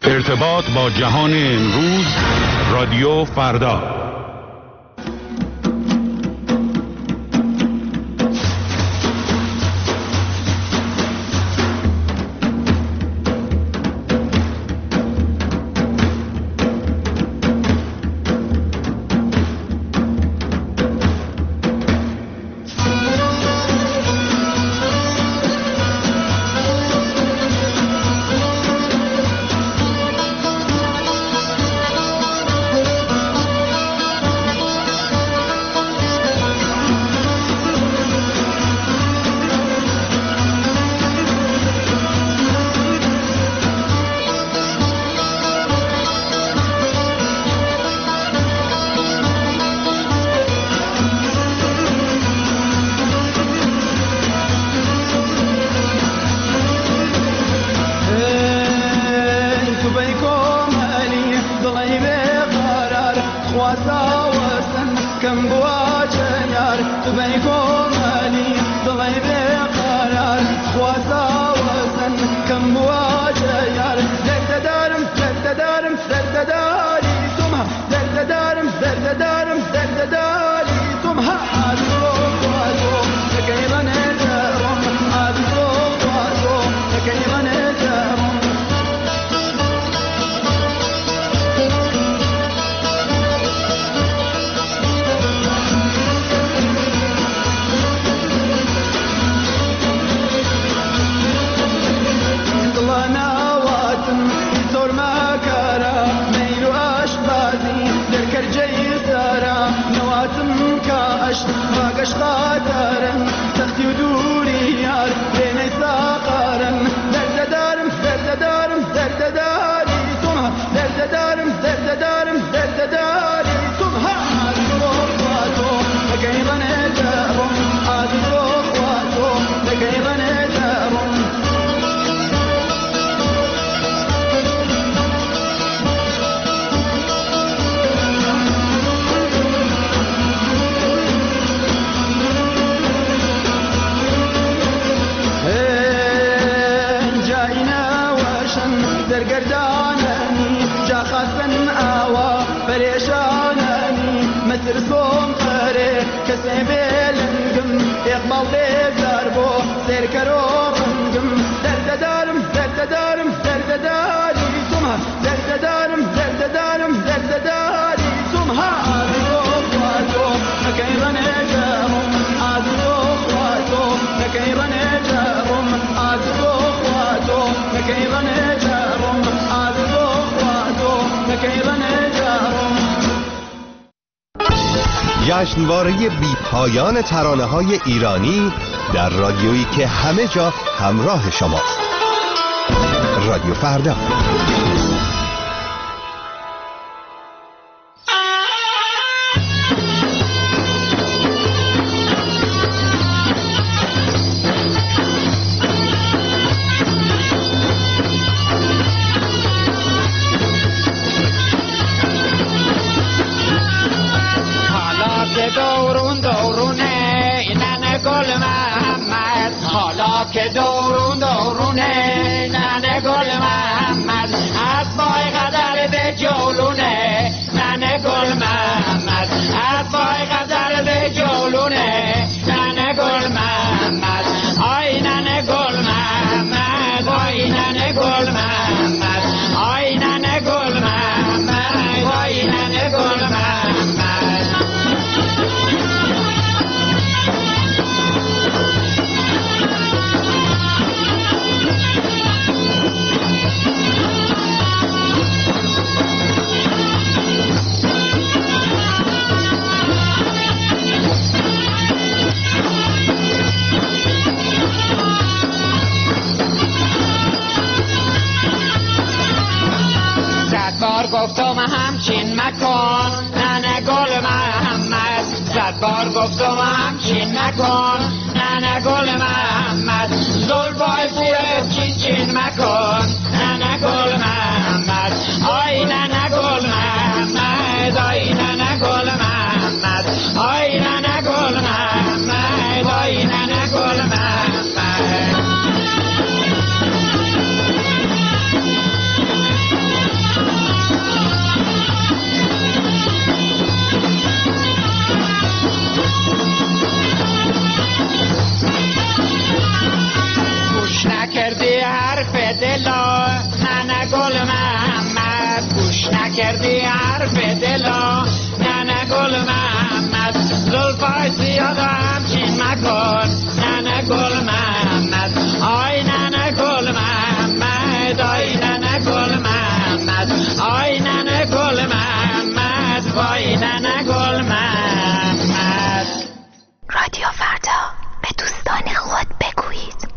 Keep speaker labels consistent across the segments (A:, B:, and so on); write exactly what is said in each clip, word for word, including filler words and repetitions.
A: ارتباط با جهان امروز، رادیو فردا.
B: جشنواره بی پایان ترانه‌های ایرانی در رادیویی که همه جا همراه شماست. رادیو فردا.
C: گفتم همچین مکن ننه گل محمد، صد بار گفتم همچین مکن ننه گل محمد، زلفای پورت چین چین مکن ننه گل محمد، آی ننه گل محمد، آی ننه گل محمد، آی ننه گل محمد، آی ننه گل محمد. زیاد همچین مکن ننه گل محمد آی ننه گل محمد آی ننه گل محمد آی ننه گل محمد وای ننه گل محمد.
D: رادیو فردا، به دوستان خود بگویید.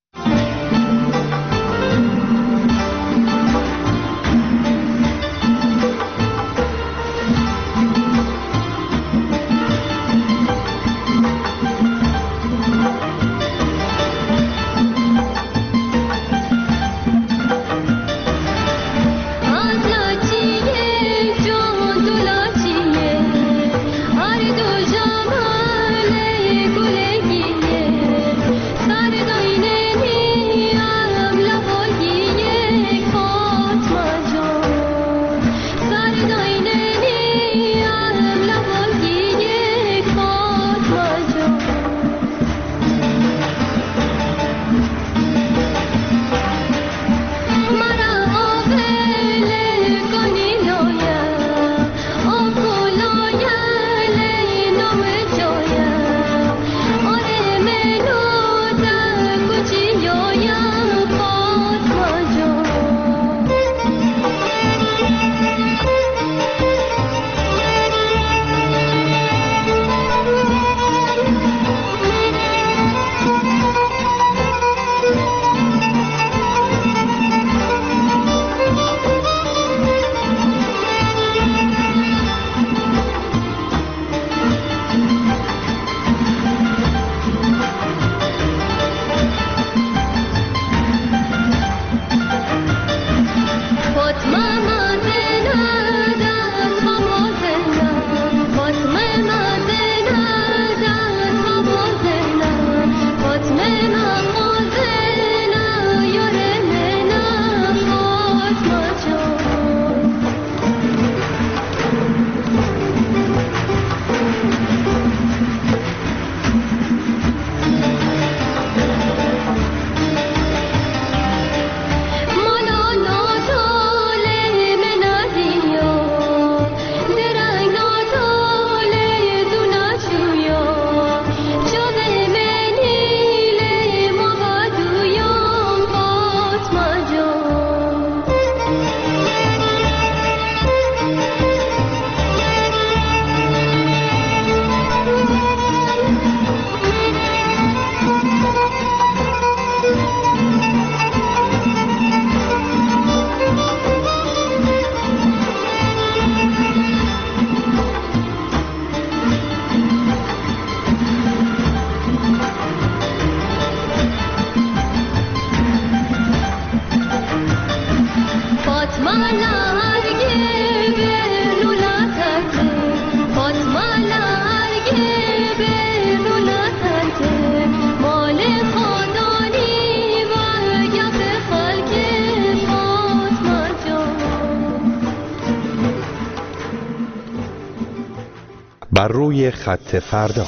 B: بر روی خط فردا.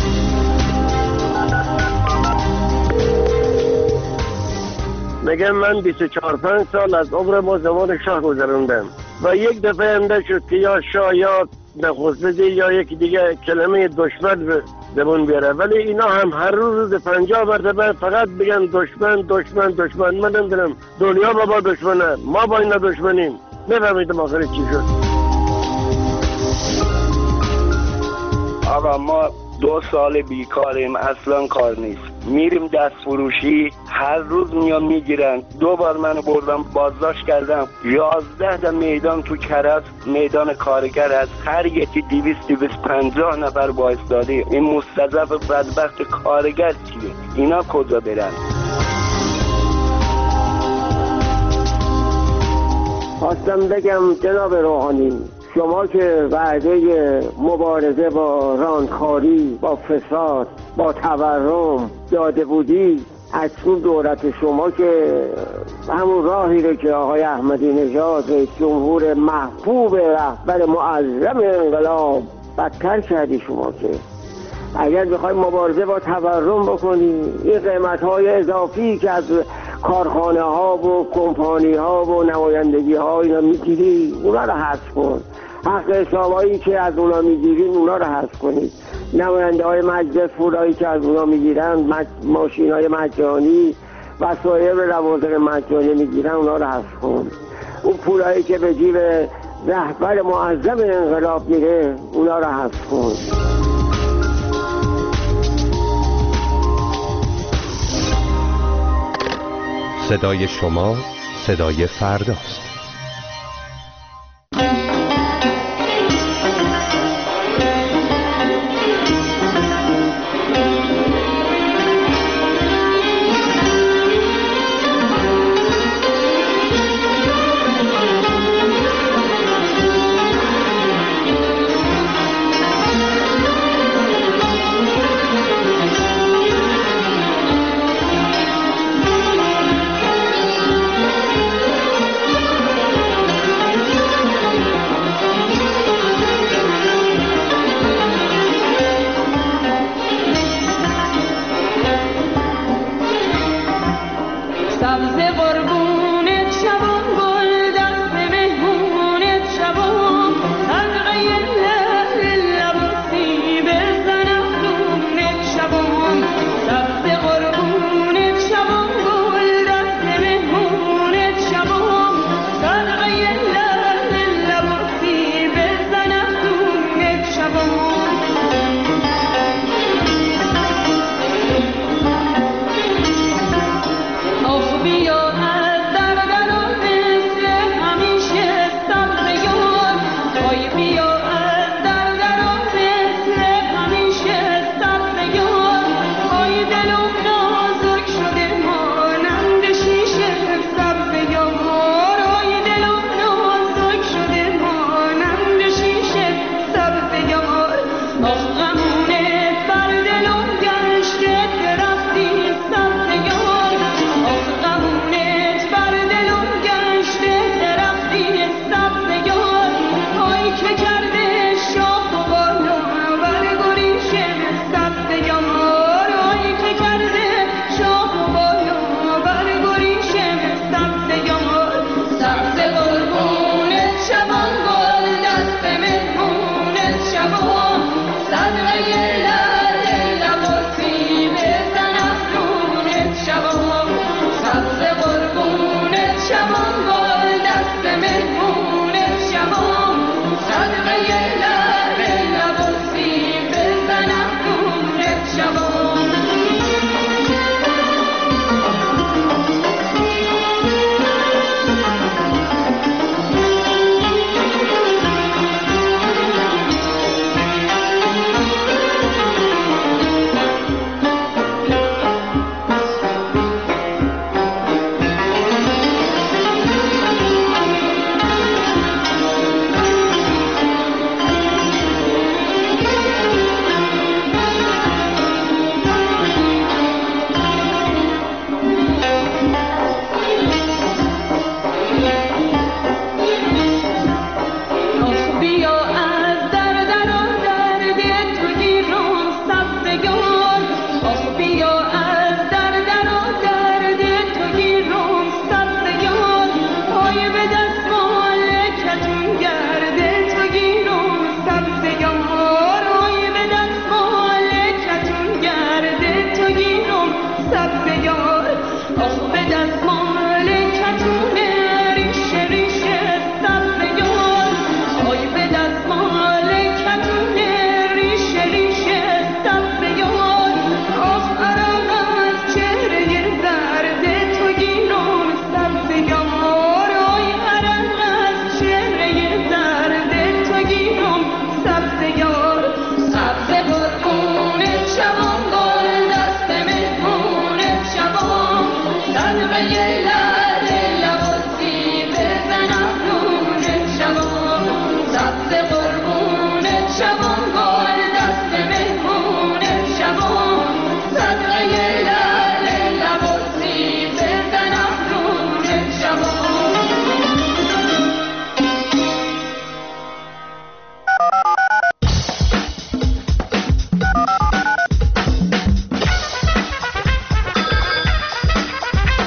E: میگم من بیست و چهار پنج سال از عمر با زمان شاه گذروندم و یک دفعه انده شد که یا شاه یا نخست‌وزیر یا یکی دیگه کلمه دشمن به زبون بیاره، ولی اینا هم هر روز پنجاه مرتبه فقط بگن دشمن دشمن دشمن. من نمیدونم دنیا با با دشمنه، ما با اینا دشمنیم. نفهمیدم آخر چی شد.
F: آقا ما دو سال بیکاریم، اصلا کار نیست. میریم دست فروشی، هر روز میان میگیرن. دو بار من بردم بازداشت کردم. یازده تا میدان تو کرج میدان کارگر هست، هر یکی دویست دویست پنجاه نفر بایستاده. این مستضعف بدبخت کارگر چیه؟ اینا کجا برن؟
E: خواستم بگم جناب روحانی، شما که وعده مبارزه با راندخاری، با فساد، با تورم داده بودی، اکنون دولت شما که همون راهی رو که آقای احمدی نژاد رئیس جمهور محبوب رهبر معظم انقلاب بدتر کردی. شما که اگر بخوای مبارزه با تورم بکنی، این قیمت های اضافی که از کارخانه ها و کمپانی ها و نمایندگی ها اینا میگیری، اونا رو حذف کن. حق حسابایی که از اونا میگیرین اونا رو حذف کنید. نماینده های مجلس پولایی که از اونا میگیرن، مج... ماشین های مجانی و سایر روازق مجانی میگیرن اونا رو حذف کن. اون پولایی که به جیب رهبر معظم انقلاب میره اونا رو حذف کن.
B: صدای شما صدای فرداست.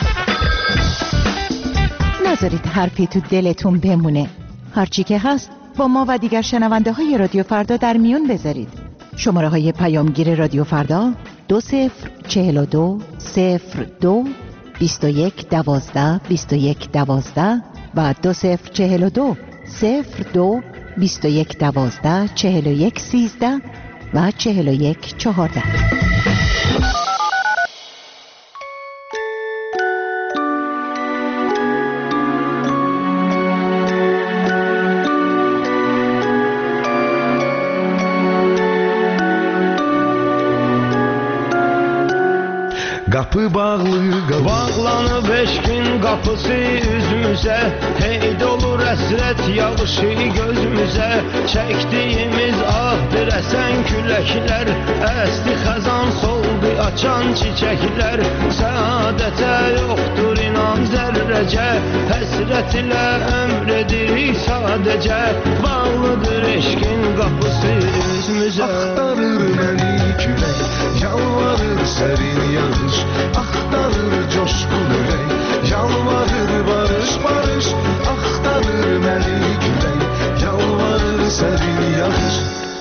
G: نذارید حرفی تو دلتون بمونه. هرچی که هست با ما و دیگر شنونده های رادیو فردا در میون بذارید. شماره های پیامگیر رادیو فردا دو صفر چهل و دو صفر دو بیست و یک دوازده بیست و یک دوازده و دو صفر چهل و دو صفر دو بیست و یک دوازده چهل و یک سیزده و چهل و یک چهارده.
H: Kapı bağlı, bağlanıb eşkin qapısı üzümüzə. Heyd olur əsrət yağışı gözümüzə. Çəkdiyimiz ahdır əsən küləklər. Əsti xəzan soldu açan çiçəklər. Səadətə yoxdur inan zərrəcə. Həsrət ilə ömr edirik sadəcə. Bağlıdır eşkin qapısı üzümüzə. Axtarır məni külək, yalvarır sərin yağış. Axtarır coşkun ürək, yalvarır barış barış. Axtarır məni külək, yalvarır sərin yağış.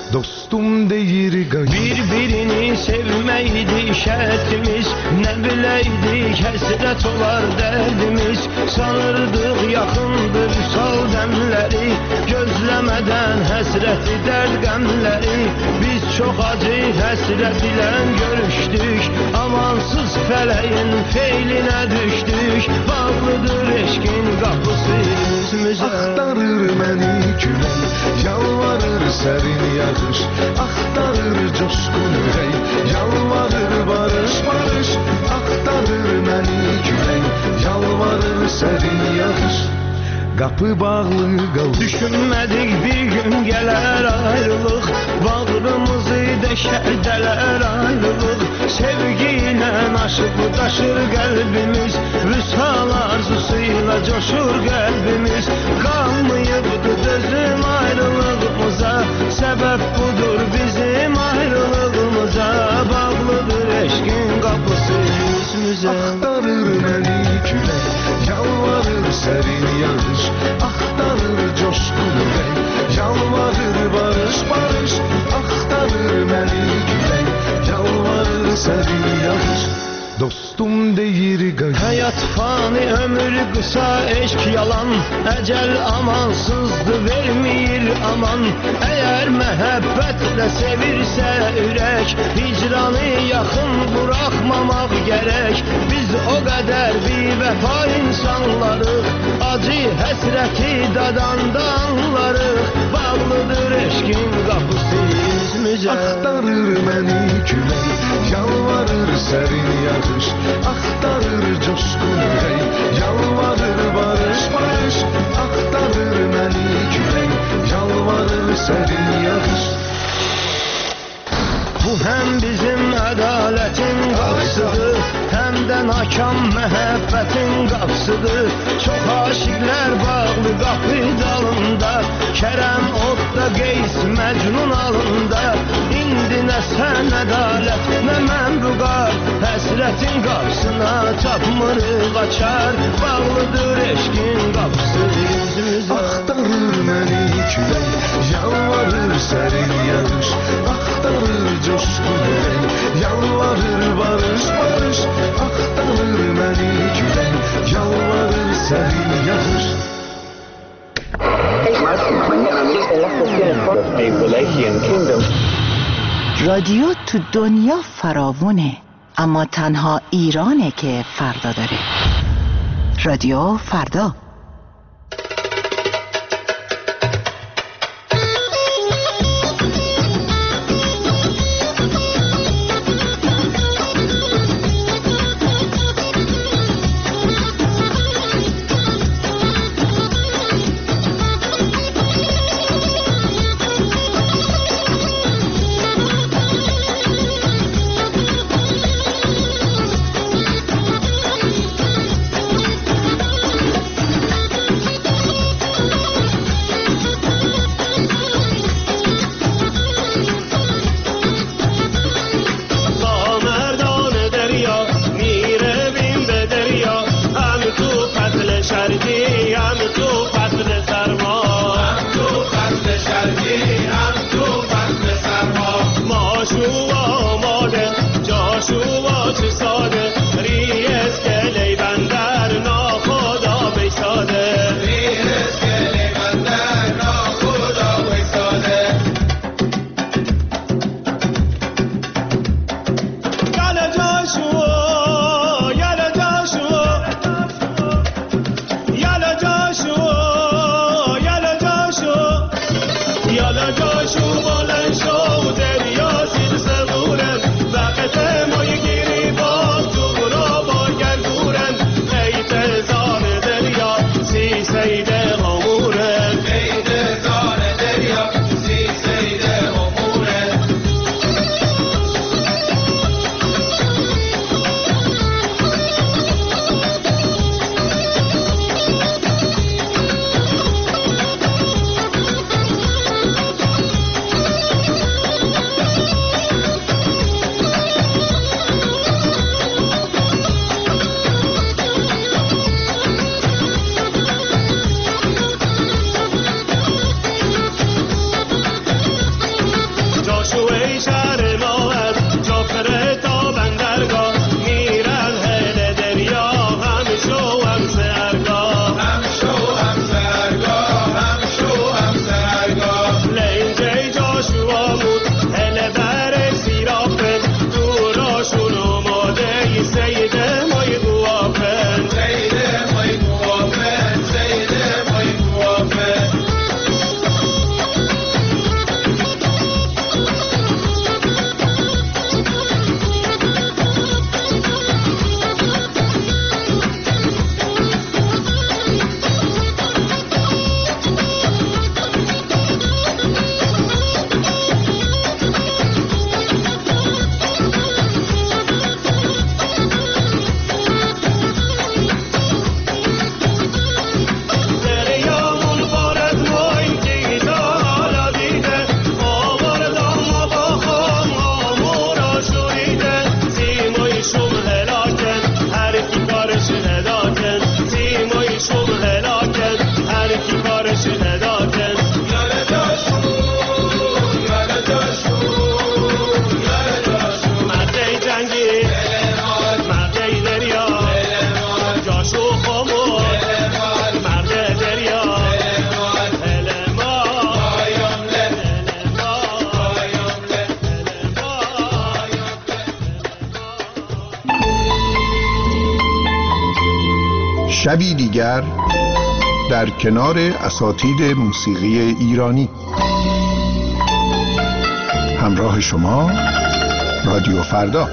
H: Dostum deyir qayıt. Bir-birini sevməkdi şərtimiz. Nə biləydik həsrət olar dərdimiz. Sanırdıq yaxındır sal dəmləri. Gözləmədən həsrəti dərd qəmləri. Biz çox acı həsrət ilə görüşdük. Amansız fələyin feylinə düşdük. Bağlıdır eşkin qapısı üzümüzə. Axtarır məni külək, yalvarır sərin yağış. Axtarır coşkun ürək, yalvarır barış barış. Axtarır məni külək, yalvarır sərin yağış. Qapı bağlı qal. Düşünmədik bir gün gələr ayrılıq. Bağrımızı deşərdələr ayrılıq. Sevgi ilə aşıb daşır qəlbimiz. Vüsal arzusuyla coşur qəlbimiz. Qalmayıbdı dözüm ayrılığımıza. Səbəb budur bizim ayrılığımıza. Bağlıdır eşkin qapısı üzümüzə. Axtarır məni külək, yalvarır sərin yağış. Axtarır coşkun ürək, yalvarır barış barış. Axtarır məni külək, yalvarır sərin yağış. Dostum deyir qayıt. Həyat fani, ömür qısa, eşq yalan. Əcəl amansızdı, vermir aman. Əgər məhəbbətlə sevirsə ürək, hicranı yaxın buraxmamaq gərək. Biz o qədər bir vəfa insanlarıq. Acı həsrəti dadanda anlarıq. Bağlıdır eşkin qapısı üzümüzə. Axtarır məni külək, yalvarır sərin yağış. Axtarır coşkun ürək, yalvarır barış barış. Axtarır məni külək, yalvarır sərin yağış. Bu həm bizim ədalətin qapısıdır, həm də nakam məhəbbətin qapısıdır. Çox aşiqlər bağlı qapı dalında. Kərəm odda, Qeys Məcnun alında. İndi nə sən ədalət, nə mən bu qar. Həsrətin qapısına tapmırıq açar. Bağlıdır eşkin qapısı üzümüzə. Axtarır məni külək, yalvarır sərin yağış. Axtarır coşkun ürək, yalvarır barış barış. Axtarır məni külək, yalvarır sərin yağış.
G: رادیو تو دنیا فراوونه، اما تنها ایرانه که فردا داره. رادیو فردا.
I: شبی دیگر در کنار اساتید موسیقی ایرانی. همراه شما رادیو فردا.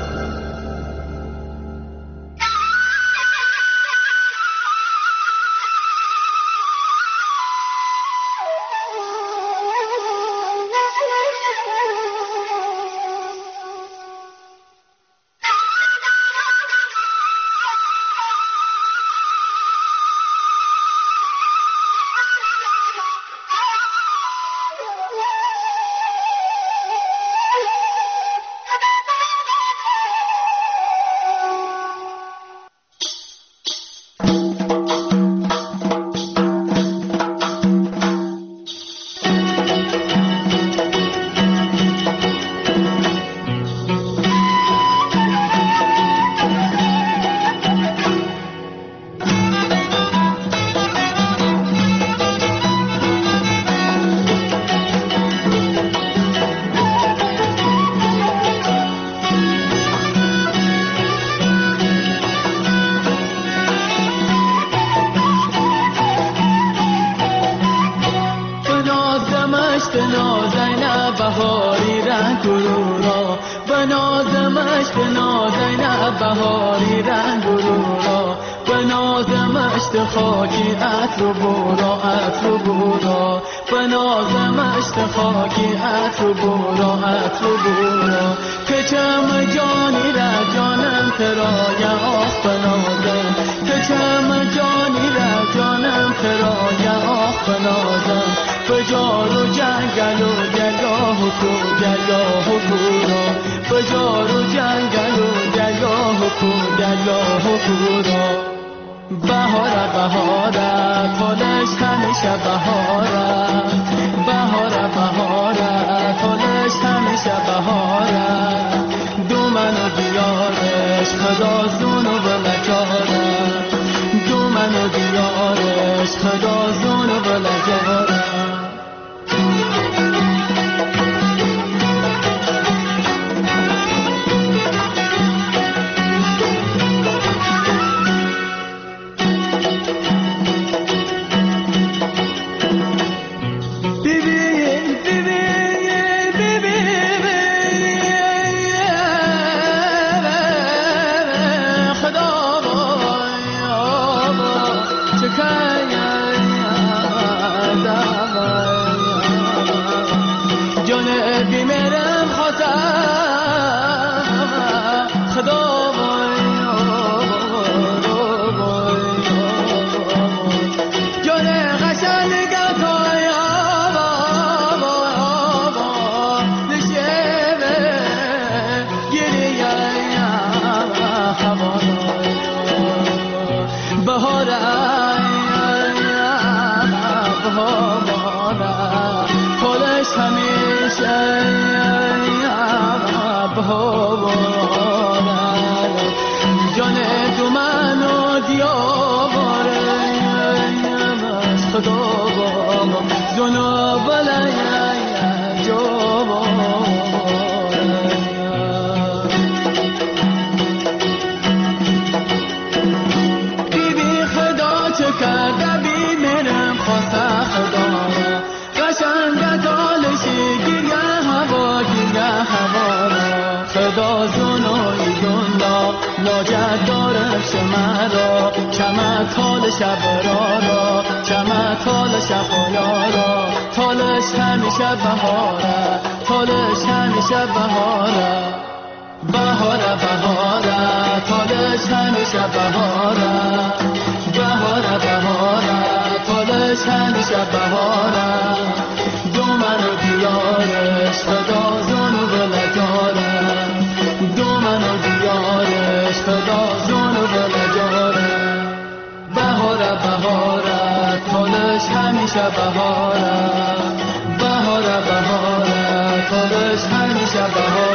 J: بهاره بهاره تابش همیشه بهاره